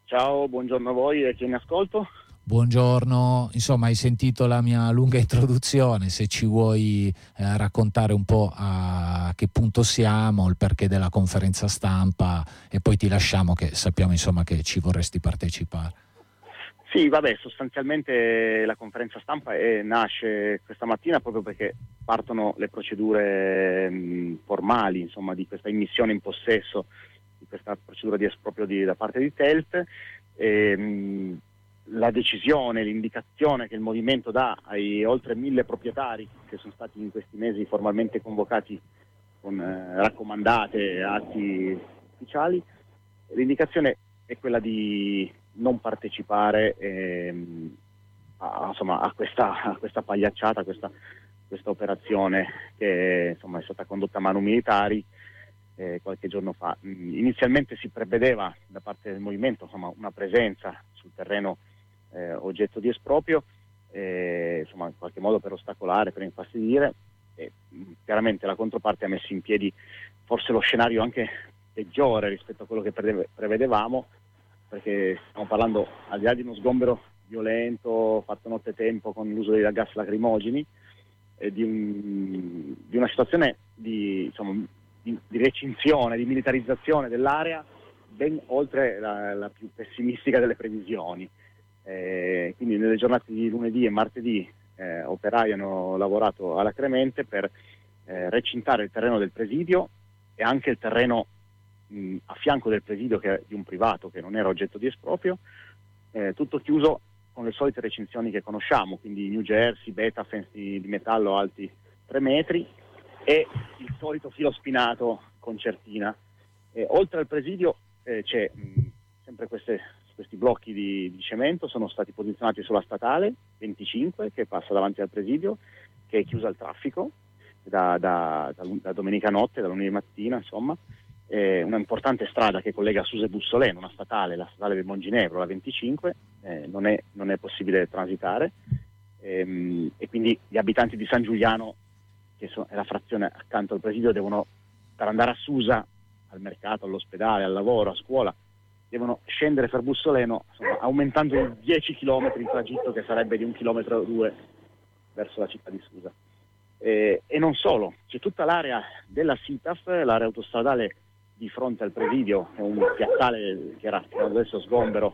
Ciao, buongiorno a voi e chi mi ascolto. Buongiorno, insomma hai sentito la mia lunga introduzione, se ci vuoi raccontare un po' a che punto siamo, il perché della conferenza stampa e poi ti lasciamo che sappiamo insomma che ci vorresti partecipare. Sì, vabbè, sostanzialmente la conferenza stampa nasce questa mattina proprio perché partono le procedure formali, insomma, di questa immissione in possesso, di questa procedura di esproprio da parte di TELT. La decisione, l'indicazione che il movimento dà ai oltre 1000 proprietari che sono stati in questi mesi formalmente convocati con raccomandate, atti ufficiali, l'indicazione è quella di non partecipare a questa pagliacciata, questa operazione che insomma è stata condotta a mano militari qualche giorno fa. Inizialmente si prevedeva da parte del movimento una presenza sul terreno oggetto di esproprio, in qualche modo per ostacolare, per infastidire. Chiaramente la controparte ha messo in piedi forse lo scenario anche peggiore rispetto a quello che prevedevamo, perché stiamo parlando, al di là di uno sgombero violento fatto nottetempo con l'uso dei gas lacrimogeni, di una situazione di recinzione, di militarizzazione dell'area ben oltre la più pessimistica delle previsioni. Quindi nelle giornate di lunedì e martedì operai hanno lavorato alacremente per recintare il terreno del presidio e anche il terreno a fianco del presidio di un privato che non era oggetto di esproprio, tutto chiuso con le solite recinzioni che conosciamo, quindi New Jersey, beta fence di metallo alti 3 metri e il solito filo spinato concertina. Oltre al presidio c'è sempre questi blocchi di cemento, sono stati posizionati sulla statale 25 che passa davanti al presidio, che è chiusa al traffico da domenica notte, da lunedì mattina, insomma. Una importante strada che collega Susa e Bussoleno, una statale, la statale del Monginevro, la 25, non è possibile transitare, e quindi gli abitanti di San Giuliano, che è la frazione accanto al presidio, devono, per andare a Susa, al mercato, all'ospedale, al lavoro, a scuola, devono scendere per Bussoleno, insomma, aumentando di 10 km il tragitto, che sarebbe di 1,2 km verso la città di Susa. E non solo, c'è tutta l'area della SITAF, l'area autostradale di fronte al presidio, è un piazzale che era fino adesso sgombero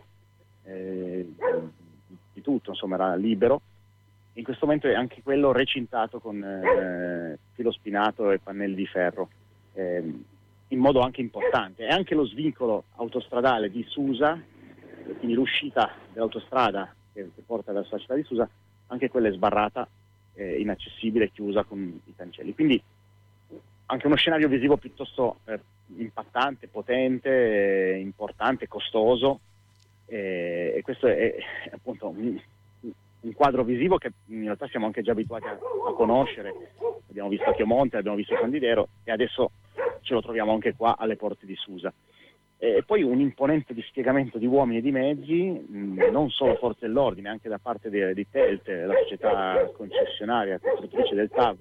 di tutto, insomma era libero. In questo momento è anche quello recintato con filo spinato e pannelli di ferro, in modo anche importante. E anche lo svincolo autostradale di Susa, quindi l'uscita dell'autostrada che porta verso la città di Susa, anche quella è sbarrata, inaccessibile, chiusa con i cancelli. Quindi anche uno scenario visivo piuttosto impattante, potente, importante, costoso, e questo è appunto un quadro visivo che in realtà siamo anche già abituati a conoscere. Abbiamo visto a Chiomonte, abbiamo visto a Candidero e adesso ce lo troviamo anche qua alle porte di Susa. E poi un imponente dispiegamento di uomini e di mezzi, non solo forze dell'ordine, anche da parte di TELT, la società concessionaria costruttrice del TAV.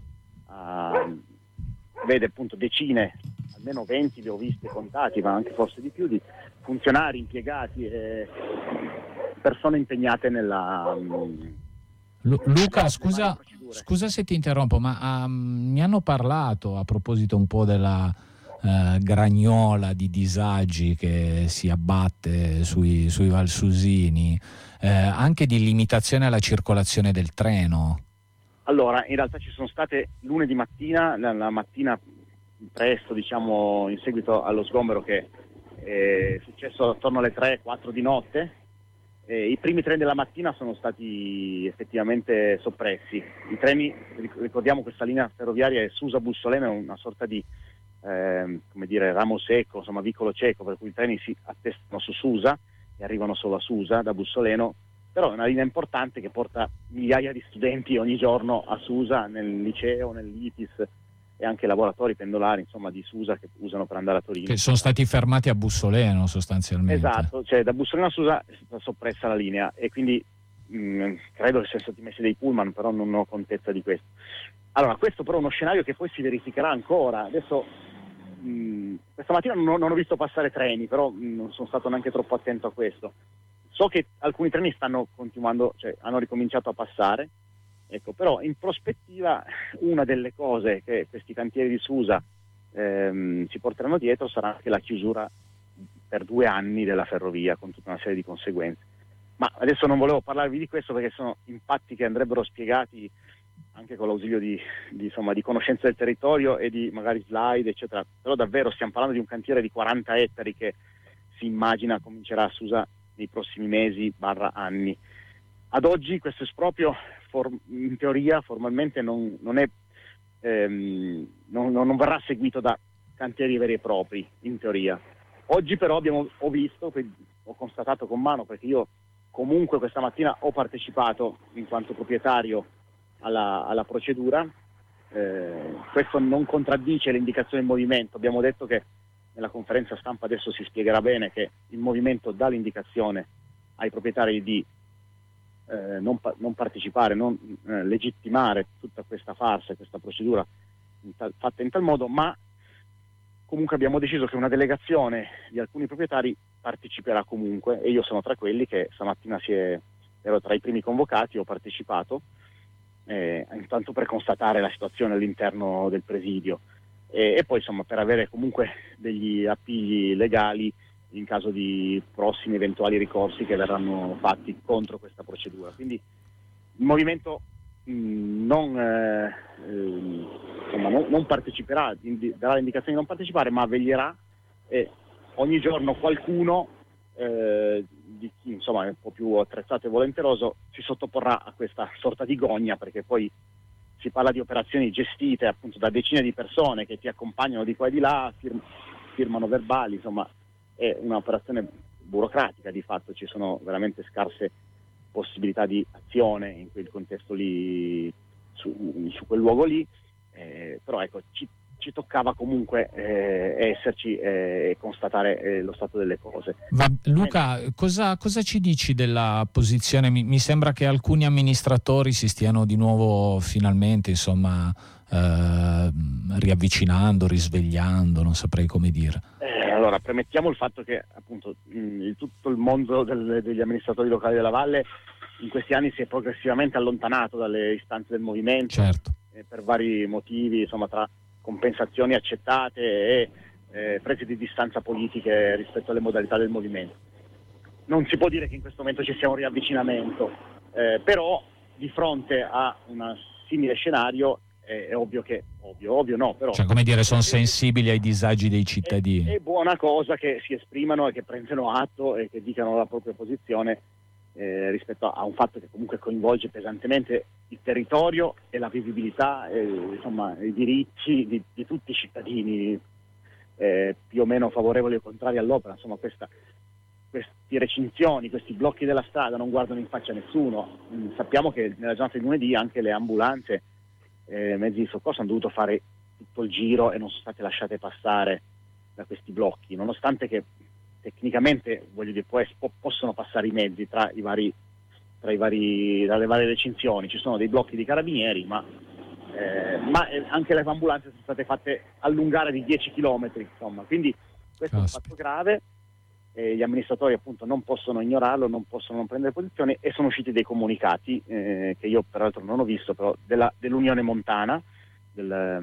Vede appunto decine, almeno 20 li ho visti contati, ma anche forse di più, di funzionari, impiegati e persone impegnate nella... Luca, scusa se ti interrompo, ma mi hanno parlato a proposito un po' della gragnola di disagi che si abbatte sui valsusini, anche di limitazione alla circolazione del treno. Allora, in realtà ci sono state lunedì mattina, la mattina presto, diciamo, in seguito allo sgombero che è successo attorno alle 3-4 di notte. I primi treni della mattina sono stati effettivamente soppressi. I treni, ricordiamo, questa linea ferroviaria è Susa-Bussoleno, è una sorta di ramo secco, insomma vicolo cieco, per cui i treni si attestano su Susa e arrivano solo a Susa da Bussoleno. Però è una linea importante che porta migliaia di studenti ogni giorno a Susa, nel liceo, nell'ITIS e anche laboratori pendolari, insomma, di Susa che usano per andare a Torino. Che sono stati fermati a Bussoleno sostanzialmente. Esatto, cioè da Bussoleno a Susa è stata soppressa la linea e quindi credo che siano stati messi dei pullman, però non ho contezza di questo. Allora, questo però è uno scenario che poi si verificherà ancora. Adesso questa mattina non ho visto passare treni, però non sono stato neanche troppo attento a questo. So che alcuni treni stanno continuando, cioè hanno ricominciato a passare, ecco, però in prospettiva una delle cose che questi cantieri di Susa si porteranno dietro sarà anche la chiusura per 2 anni della ferrovia, con tutta una serie di conseguenze. Ma adesso non volevo parlarvi di questo perché sono impatti che andrebbero spiegati anche con l'ausilio di conoscenza del territorio e di magari slide, eccetera. Però davvero stiamo parlando di un cantiere di 40 ettari che si immagina comincerà a Susa nei prossimi mesi / anni. Ad oggi questo esproprio in teoria formalmente non verrà seguito da cantieri veri e propri, in teoria. Oggi però ho constatato con mano, perché io comunque questa mattina ho partecipato in quanto proprietario alla procedura, questo non contraddice le indicazioni del movimento. Abbiamo detto che nella conferenza stampa adesso si spiegherà bene che il movimento dà l'indicazione ai proprietari di non partecipare, non legittimare tutta questa farsa, questa procedura fatta in tal modo, ma comunque abbiamo deciso che una delegazione di alcuni proprietari parteciperà comunque, e io sono tra quelli che stamattina ero tra i primi convocati, ho partecipato, intanto per constatare la situazione all'interno del presidio e poi insomma per avere comunque degli appigli legali in caso di prossimi eventuali ricorsi che verranno fatti contro questa procedura. Quindi il movimento non parteciperà, darà l'indicazione di non partecipare, ma veglierà, e ogni giorno qualcuno di chi insomma è un po' più attrezzato e volenteroso si sottoporrà a questa sorta di gogna, perché poi si parla di operazioni gestite appunto da decine di persone che ti accompagnano di qua e di là, firmano verbali, insomma è un'operazione burocratica, di fatto ci sono veramente scarse possibilità di azione in quel contesto lì, su quel luogo lì, però ecco ci toccava comunque esserci e constatare lo stato delle cose. Luca, cosa ci dici della posizione? Mi sembra che alcuni amministratori si stiano di nuovo finalmente insomma riavvicinando, risvegliando, non saprei come dire. Allora, premettiamo il fatto che appunto tutto il mondo degli amministratori locali della Valle in questi anni si è progressivamente allontanato dalle istanze del movimento, certo, per vari motivi, insomma, tra compensazioni accettate e prese di distanza politiche rispetto alle modalità del movimento. Non si può dire che in questo momento ci sia un riavvicinamento, però di fronte a un simile scenario è ovvio no, però cioè come dire, sono sensibili ai disagi dei cittadini. È buona cosa che si esprimano e che prendano atto e che dicano la propria posizione rispetto a un fatto che comunque coinvolge pesantemente il territorio e la vivibilità, insomma i diritti di tutti i cittadini, più o meno favorevoli o contrari all'opera. Insomma questi recinzioni, questi blocchi della strada non guardano in faccia a nessuno. Sappiamo che nella giornata di lunedì anche le ambulanze, mezzi di soccorso hanno dovuto fare tutto il giro e non sono state lasciate passare da questi blocchi, nonostante che tecnicamente, voglio dire, possono passare i mezzi dalle varie recinzioni. Ci sono dei blocchi di carabinieri, ma anche le ambulanze sono state fatte allungare di 10 chilometri, insomma, quindi questo è un fatto grave. Gli amministratori appunto non possono ignorarlo, non possono non prendere posizioni, e sono usciti dei comunicati che io peraltro non ho visto, però dell'Unione Montana, della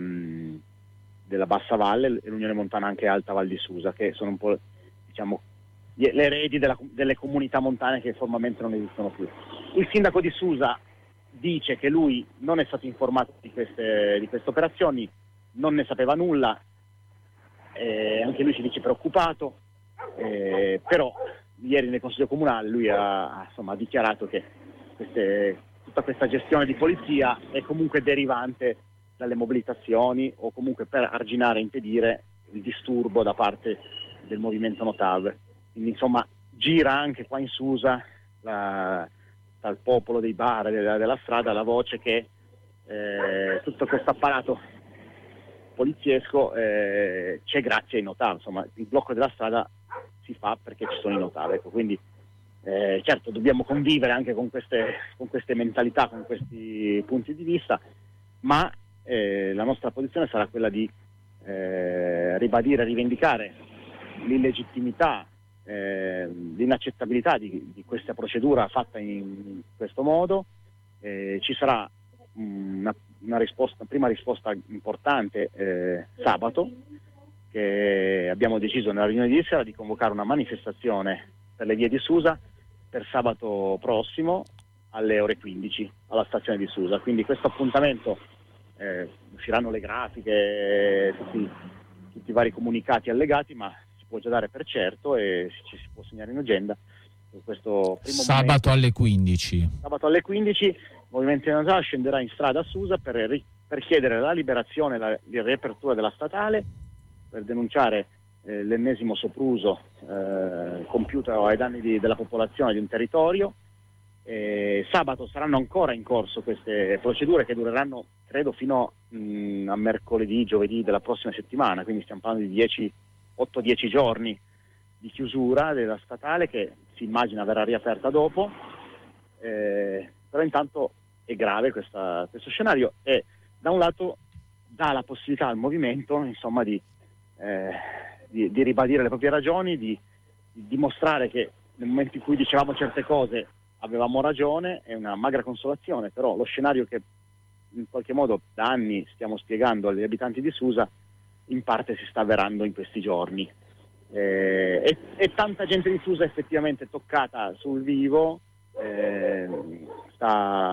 Bassa Valle, e l'Unione Montana anche Alta Val di Susa, che sono un po', diciamo, le eredi delle comunità montane che formalmente non esistono più. Il sindaco di Susa dice che lui non è stato informato di queste operazioni, non ne sapeva nulla, anche lui si dice preoccupato. Però ieri nel Consiglio Comunale lui ha dichiarato che tutta questa gestione di polizia è comunque derivante dalle mobilitazioni, o comunque per arginare e impedire il disturbo da parte del movimento Notav. Quindi insomma gira anche qua in Susa dal popolo dei bar e della strada la voce che tutto questo apparato poliziesco c'è grazie ai Notav. Insomma il blocco della strada si fa perché ci sono i Notav, ecco. Quindi certo dobbiamo convivere anche con queste mentalità, con questi punti di vista, ma la nostra posizione sarà quella di ribadire, rivendicare l'illegittimità, l'inaccettabilità di questa procedura fatta in questo modo. Ci sarà una prima risposta importante sabato, che abbiamo deciso nella riunione di sera di convocare una manifestazione per le vie di Susa per sabato prossimo alle ore 15 alla stazione di Susa. Quindi questo appuntamento, usciranno le grafiche, tutti i vari comunicati allegati, ma si può già dare per certo e ci si può segnare in agenda questo primo sabato momento. alle 15. Sabato alle 15 il Movimento Nazionale scenderà in strada a Susa per chiedere la liberazione, la riapertura della statale, per denunciare l'ennesimo sopruso compiuto ai danni della popolazione di un territorio. Sabato saranno ancora in corso queste procedure che dureranno, credo, fino a mercoledì, giovedì della prossima settimana, quindi stiamo parlando di 8-10 giorni di chiusura della statale, che si immagina verrà riaperta dopo. Però intanto è grave questo scenario, e da un lato dà la possibilità al movimento, insomma, di ribadire le proprie ragioni, di dimostrare che nel momento in cui dicevamo certe cose avevamo ragione. È una magra consolazione, però lo scenario che in qualche modo da anni stiamo spiegando agli abitanti di Susa in parte si sta avverando in questi giorni. E tanta gente di Susa effettivamente toccata sul vivo, sta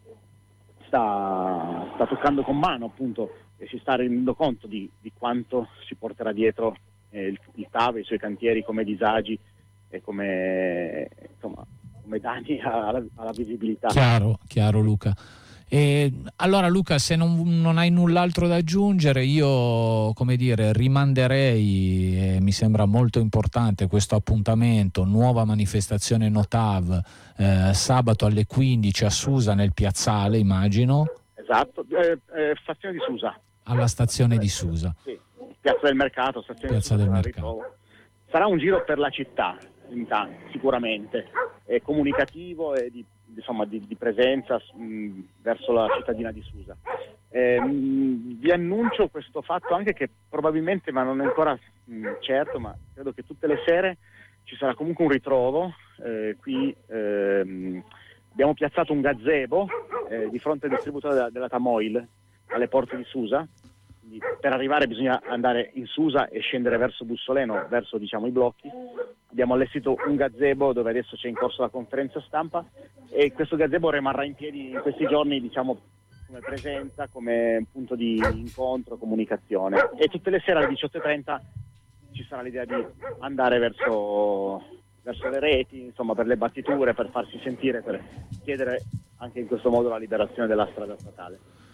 toccando con mano, appunto, e si sta rendendo conto di quanto si porterà dietro il TAV e i suoi cantieri come disagi e come danni alla visibilità. Chiaro Luca. E allora Luca, se non hai null'altro da aggiungere, io rimanderei, mi sembra molto importante questo appuntamento, nuova manifestazione Notav, sabato alle 15 a Susa, nel piazzale, immagino. Esatto, stazione di Susa. Alla stazione di Susa. Sì, Piazza del Mercato, stazione Piazza di Susa, del Mercato. Sarà un giro per la città, sicuramente, comunicativo e di presenza verso la cittadina di Susa. Vi annuncio questo fatto anche, che probabilmente, ma non è ancora certo, ma credo che tutte le sere ci sarà comunque un ritrovo. Qui abbiamo piazzato un gazebo di fronte al distributore della Tamoil alle porte di Susa. Quindi per arrivare bisogna andare in Susa e scendere verso Bussoleno, verso i blocchi. Abbiamo allestito un gazebo dove adesso c'è in corso la conferenza stampa, e questo gazebo rimarrà in piedi in questi giorni, come presenza, come punto di incontro, comunicazione. E tutte le sere alle 18:30 ci sarà l'idea di andare verso le reti, insomma, per le battiture, per farsi sentire, per chiedere anche in questo modo la liberazione della strada statale.